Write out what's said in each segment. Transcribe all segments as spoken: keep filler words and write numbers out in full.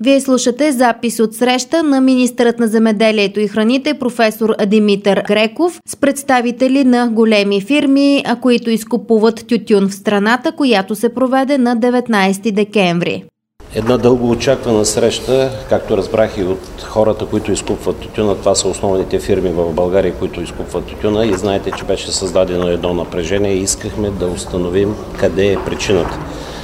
Вие слушате запис от среща на министърът на земеделието и храните професор Димитър Греков с представители на големи фирми, които изкупуват тютюн в страната, която се проведе на деветнайсети декември. Една дълго очаквана среща, както разбрах и от хората, които изкупват тютюна. Това са основните фирми в България, които изкупват тютюна, и знаете, че беше създадено едно напрежение и искахме да установим къде е причината.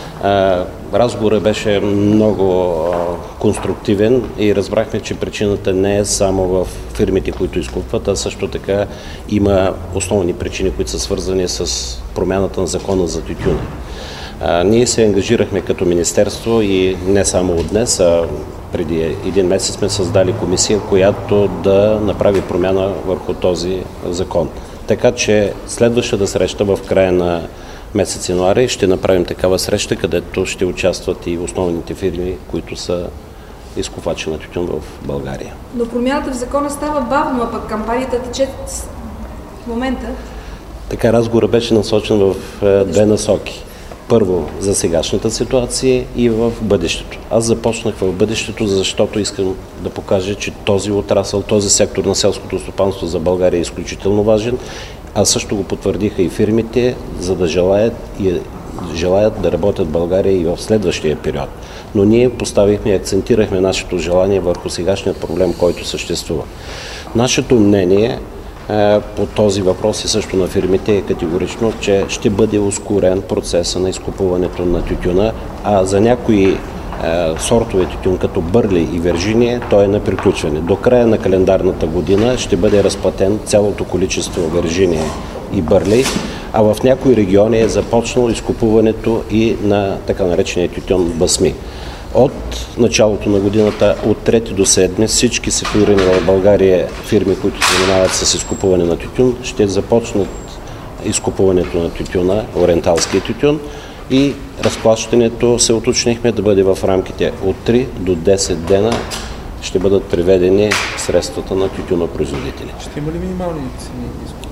Разговорът беше много конструктивен и разбрахме, че причината не е само в фирмите, които изкупват, а също така има основни причини, които са свързани с промяната на закона за тютюна. А, ние се ангажирахме като министерство и не само от днес, а преди един месец сме създали комисия, която да направи промяна върху този закон. Така че следващата среща в края на месец януари ще направим такава среща, където ще участват и основните фирми, които са изкупвачи на тютюн в България. Но промяната в закона става бавно, а пък кампанията тече в момента. Така, разговорът беше насочен в две насоки. Първо, за сегашната ситуация и в бъдещето. Аз започнах в бъдещето, защото искам да покажа, че този отрасъл, този сектор на селското стопанство за България е изключително важен, а също го потвърдиха и фирмите, за да желаят, и, желаят да работят в България и в следващия период. Но ние поставихме и акцентирахме нашето желание върху сегашният проблем, който съществува. Нашето мнение по този въпрос и също на фирмите е категорично, че ще бъде ускорен процеса на изкупуването на тютюна, а за някои е, сортове тютюн, като Бърли и Вержиния, той е на приключване. До края на календарната година ще бъде разплатен цялото количество Вержиния и Бърли, а в някои региони е започнало изкупуването и на така наречения тютюн Басми. От началото на годината, от трети до седми, всички ситуирани в България фирми, които се занимават с изкупуване на тютюн, ще започнат изкупуването на тютюна, ориенталския тютюн, и разплащането се уточнихме да бъде в рамките от три до десет дена ще бъдат приведени средствата на тютюнопроизводители. Ще има ли минимални цени?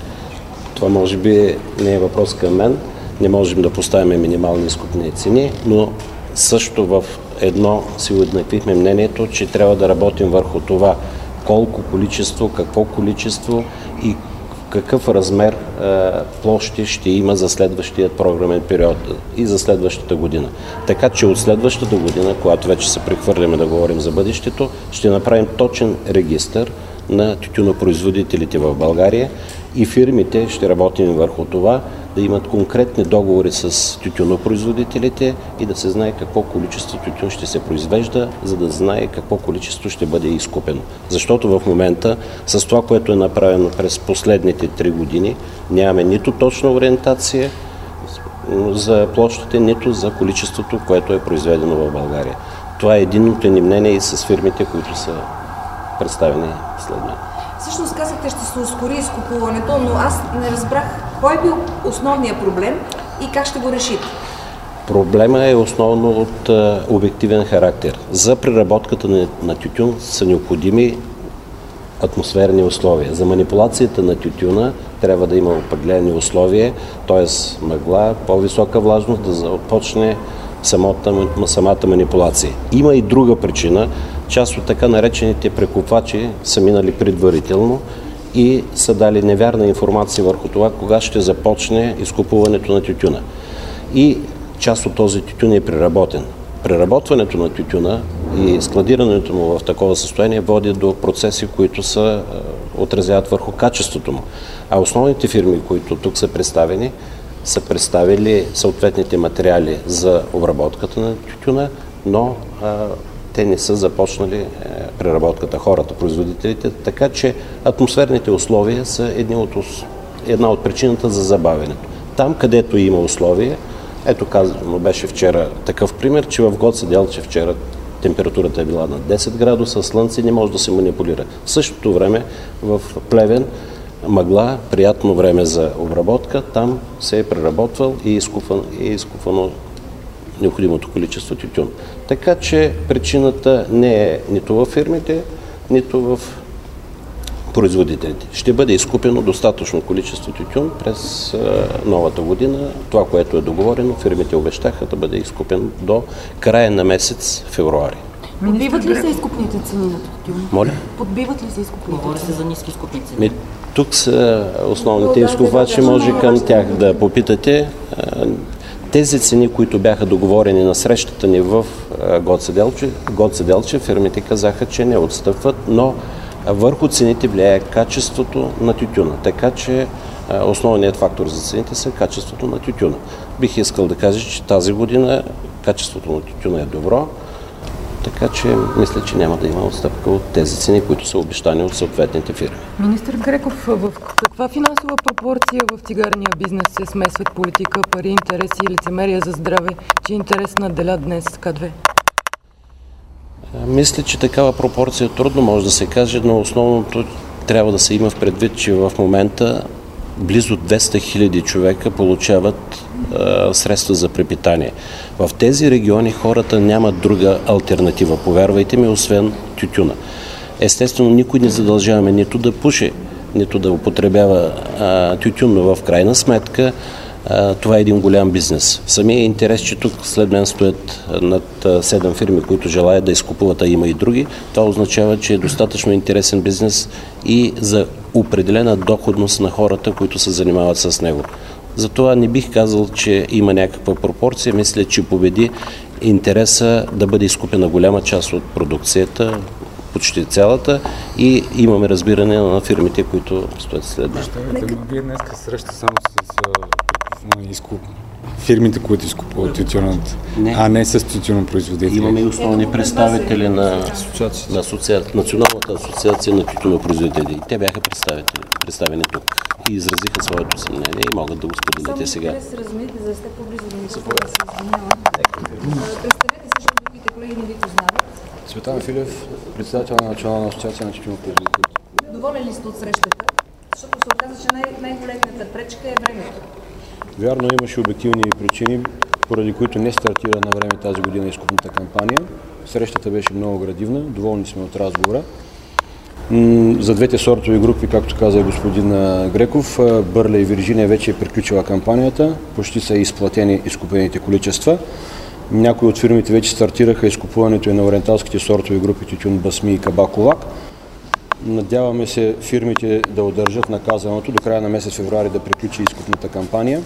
Това може би не е въпрос към мен. Не можем да поставим минимални изкупни цени, но също в едно си уеднаквихме мнението, че трябва да работим върху това колко количество, какво количество и какъв размер е, площи ще има за следващия програмен период и за следващата година. Така че от следващата година, когато вече се прехвърляме да говорим за бъдещето, ще направим точен регистър на тютюнопроизводителите в България и фирмите ще работим върху това да имат конкретни договори с тютюнопроизводителите и да се знае какво количество тютюн ще се произвежда, за да знае какво количество ще бъде изкупено. Защото в момента с това, което е направено през последните три години, нямаме нито точна ориентация за площите, нито за количеството, което е произведено в България. Това е единното ни мнение и с фирмите, които са представени след мен. Всъщност казахте, ще се ускори изкупуването, но аз не разбрах кой е бил основният проблем и как ще го решите. Проблема е основно от а, обективен характер. За преработката на, на тютюн са необходими атмосферни условия. За манипулацията на тютюна трябва да има определени условия, т.е. мъгла, по-висока влажност, да започне самата, самата манипулация. Има и друга причина. Част от така наречените прекупвачи са минали предварително и са дали невярна информация върху това, кога ще започне изкупуването на тютюна. И част от този тютюн е преработен. Преработването на тютюна и складирането му в такова състояние води до процеси, които са, отразяват върху качеството му. А основните фирми, които тук са представени, са представили съответните материали за обработката на тютюна, но а, те не са започнали е, преработката, хората, производителите, така че атмосферните условия са едни от, една от причината за забавянето. Там, където има условия, ето казано беше вчера такъв пример, че в Гоце Делчев вчера температурата е била на десет градуса, слънце, не може да се манипулира. В същото време в Плевен мъгла, приятно време за обработка, там се е преработвал и изкупвано, и изкупвано необходимото количество тютюн. Така че причината не е нито в фирмите, нито в производителите. Ще бъде изкупено достатъчно количество тютюн през а, новата година. Това, което е договорено, фирмите обещаха да бъде изкупено до края на месец февруари. Подбиват ли се изкупните цени на тютюн? Моля? Подбиват ли се изкупните? Говори се за ниски изкупни цени. Тук са основните изкупвачи, може към тях да попитате. Тези цени, които бяха договорени на срещата ни в Гоце Делчев, Гоце Делчев, фирмите казаха, че не отстъпват, но върху цените влияе качеството на тютюна. Така че основният фактор за цените са качеството на тютюна. Бих искал да кажа, че тази година качеството на тютюна е добро, така че мисля, че няма да има отстъпка от тези цени, които са обещани от съответните фирми. Министър Греков, в каква финансова пропорция в цигарния бизнес се смесват политика, пари, интереси и лицемерие за здраве, че интерес надделят днес К две? Мисля, че такава пропорция трудно може да се каже, но основното трябва да се има в предвид, че в момента близо двеста хиляди човека получават а, средства за препитание. В тези региони хората нямат друга алтернатива, повярвайте ми, освен тютюна. Естествено, никой не задължаваме нито да пуши, нито да употребява а, тютюн, но в крайна сметка а, това е един голям бизнес. Самия интерес, че тук след мен стоят над седем фирми, които желаят да изкупуват, а има и други, това означава, че е достатъчно интересен бизнес и за определена доходност на хората, които се занимават с него. Затова не бих казал, че има някаква пропорция. Мисля, че победи интереса да бъде изкупена голяма част от продукцията, почти цялата, и имаме разбиране на фирмите, които стоят след нас. Вие днес среща само с изкуп. Фирмите, които изкупуват тютюнът, а не с тютюнопроизводители. Имаме и основни представители на, на асоциация, Националната асоциация на тютюнопроизводители. Те бяха представени тук и изразиха своето съмнение и могат да го споделите сега. Само се разумите, за да сте по-близо до микрофона, се извинявам. Представете се, защото другите колеги не ви познават. Цветан Филев, председател на Национална асоциация на тютюнопроизводители. Доволен ли сте от срещата? Защото се оказа, че най- най-големата пречка е времето. Вярно, имаше обективни причини, поради които не стартира на време тази година изкупната кампания. Срещата беше много градивна, доволни сме от разговора. За двете сортови групи, както каза господин Греков, Бърля и Вирджиния вече е приключила кампанията, почти са изплатени изкупените количества. Някои от фирмите вече стартираха изкупуването и на ориенталските сортови групи тютюн, басми и кабаковак. Надяваме се фирмите да удържат наказаното до края на месец февруари да приключи изкупната кампания.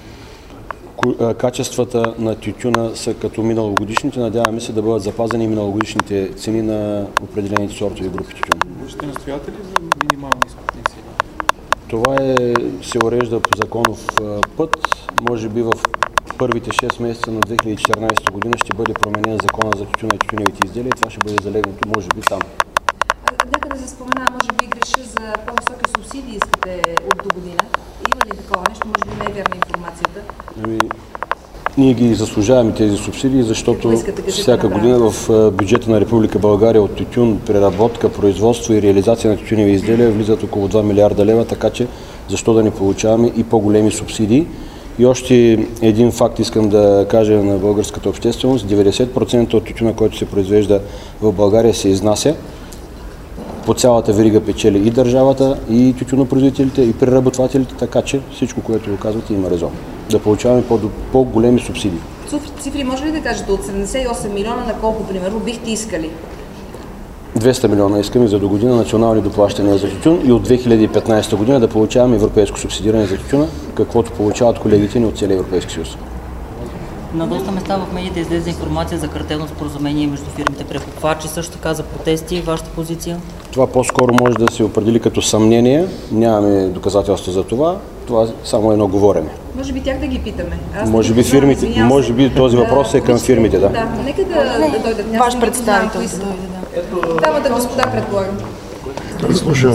Качествата на тютюна са като миналогодишните. Надяваме се да бъдат запазени миналогодишните цени на определените сортови групи тютюн. Ще настояте ли за минимални изкупни цени? Това е, се урежда по законов път. Може би в първите шест месеца на две хиляди и четиринадесета година ще бъде променен закона за тютюна и тютюневите изделия и това ще бъде залегнато, може би, там. Нека да се спомена, може би греша за по-високи субсидии искате от до година. Има ли такова нещо? Може би не е вярна информацията. Ами, ние ги заслужаваме тези субсидии, защото всяка година в бюджета на Република България от тютюн, преработка, производство и реализация на тютюневи изделия влизат около два милиарда лева, така че защо да не получаваме и по-големи субсидии. И още един факт искам да кажа на българската общественост. деветдесет процента от тютюна, който се произвежда в България, се изнася. По цялата верига печели и държавата, и тютюнопроизводителите, и преработвателите, така че всичко, което го казвате, има резон. Да получаваме по-големи субсидии. Цифри може ли да кажете от седемдесет и осем милиона на колко, примерно, бихте искали? двеста милиона искаме за до година национални доплащания за тютюн и от две хиляди и петнадесета година да получаваме европейско субсидиране за тютюна, каквото получават колегите ни от целия Европейски съюз. На доста места в медиите излезе информация за картелно споразумение между фирмите прекупвачи, също така за протести. Вашата позиция? Това по-скоро може да се определи като съмнение. Нямаме доказателства за това. Това е само едно говорене. Може би тях да ги питаме. Аз може би фирмите, да, може би този въпрос да, е към фирмите, да. Да, нека да, да, да дойдат. Ваш представител да дойде, да. Дамата господа, предполагам. Слушай.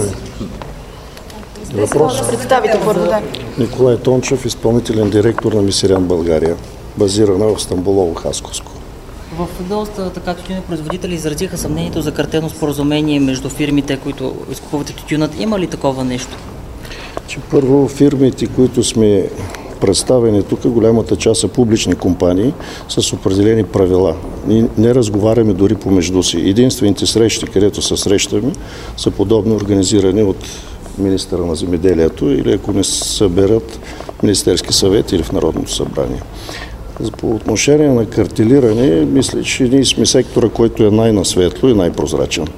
Въпрос. Представител първо, да. Николай Тончев, изпълнителен директор на Мисирян България, базирана в Стамболово, Хасковско. В доста така тютюнопроизводители изразиха съмнението за картелно споразумение между фирмите, които изкупуват тютюнът. Има ли такова нещо? Че първо фирмите, които сме представени тук, голямата част са публични компании с определени правила. Ние не разговаряме дори помежду си. Единствените срещи, където се срещаме, са подобно организирани от министъра на земеделието или ако не съберат Министерски съвет или в Народното събрание. По отношение на картелиране, мисля, че ние сме сектора, който е най-насветло и най-прозрачен.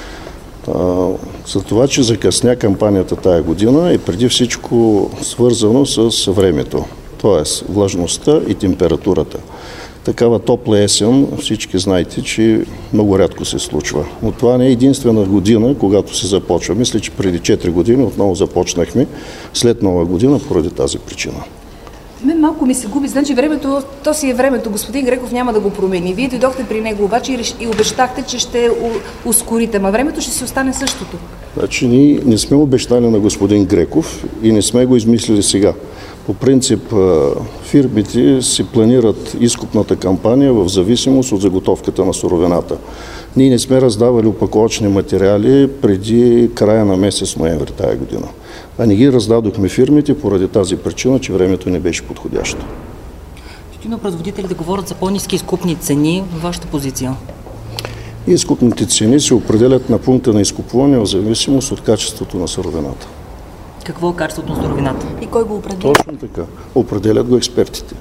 За това, че закъсня кампанията тая година, е преди всичко свързано с времето, т.е. влажността и температурата. Такава топла есен, всички знаете, че много рядко се случва. Но това не е единствена година, когато се започва. Мисля, че преди четири години отново започнахме след Нова година поради тази причина. Мен малко ми се губи, значи времето, то си е времето, господин Греков няма да го промени. Вие дойдохте при него обаче и, реш... и обещахте, че ще ускорите, ма времето ще си остане същото. Значи ние не сме обещали на господин Греков и не сме го измислили сега. По принцип фирмите си планират изкупната кампания в зависимост от заготовката на суровината. Ние не сме раздавали опаковъчни материали преди края на месец ноември тая година. А не ги раздадохме фирмите поради тази причина, че времето не беше подходящо. Тютюнопроизводителите говорят за по-ниски изкупни цени. Вашата позиция? Изкупните цени се определят на пункта на изкупуване в зависимост от качеството на суровината. Какво е качеството на суровината? И кой го определя? Точно така. Определят го експертите.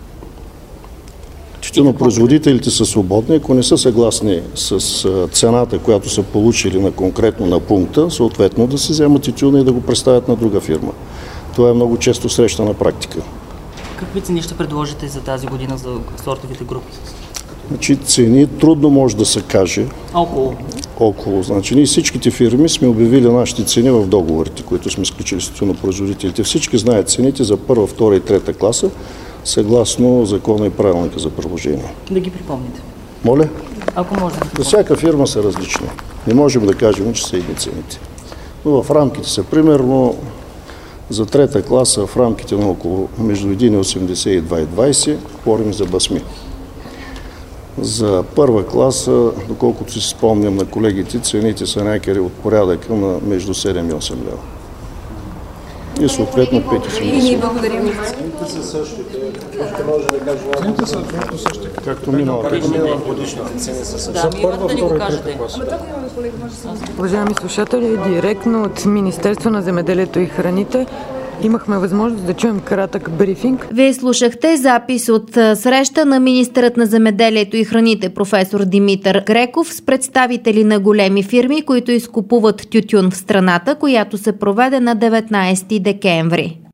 Тютюнопроизводителите са свободни, ако не са съгласни с цената, която са получили на конкретно на пункта, съответно да се вземат тютюна и да го представят на друга фирма. Това е много често срещана практика. Какви цени ще предложите за тази година за сортовите групи? Значи цени трудно може да се каже. Около? Около. Значи ние всичките фирми сме обявили нашите цени в договорите, които сме сключили с тютюнопроизводителите. Всички знаят цените за първа, втора и трета класа, съгласно закона и правилника за приложение. Да ги припомните. Моля? Ако може да. За всяка фирма са различни. Не можем да кажем, че са едни цените. Но в рамките са примерно за трета класа в рамките на около между един осемдесет и два и двайсет, говорим за басми. За първа класа, доколкото си спомням на колегите, цените са някъде от порядъка на между седем и осем лева. И съответно пет и осемдесет. И ние благодарим. Цените са същите. Ще може да кажа. Цените са абсолютно същите. Както миналата годишните цени са същите. Да, ми имате да ни го кажете. Уважаеми слушатели, директно от Министерство на земеделието и храните имахме възможност да чуем кратък брифинг. Вие слушахте запис от среща на министърът на земеделието и храните професор Димитър Греков с представители на големи фирми, които изкупуват тютюн в страната, която се проведе на деветнайсети декември.